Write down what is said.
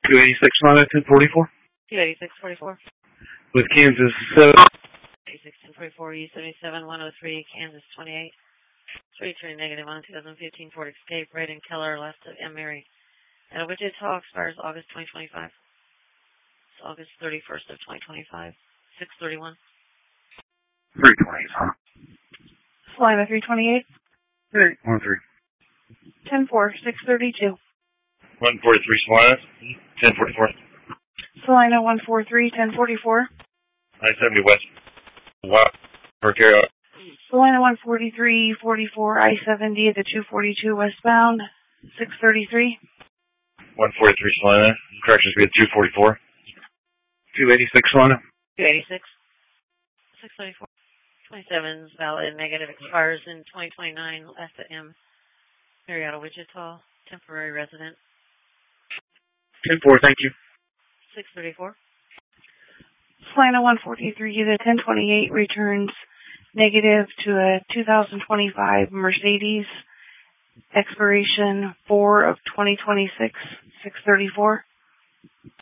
286 Lima, 1044. 28644. With Kansas 286 1044, U77 103, Kansas 28. 33 negative on 2015 Ford Escape, Red and Keller, left of M. Mary. And Wichita expires August 2025. It's August 31st of 2025. 631. 328, huh? Salina 328. 313. 10-4, 632. 143 Salina, 1044. Salina 143, 1044. I-70 West. Wow. Carry on. Salina 143, 44, I-70 at the 242 westbound, 633. 143 Salina, correction speed 244. 286 Salina. 286. 634. 27 is valid, negative expires in 2029, left at M. Marietta, Wichita, temporary resident. 10-4, thank you. 634. Salina 143 to 1028 returns negative to a 2025 Mercedes, expiration 4 of 2026, 634.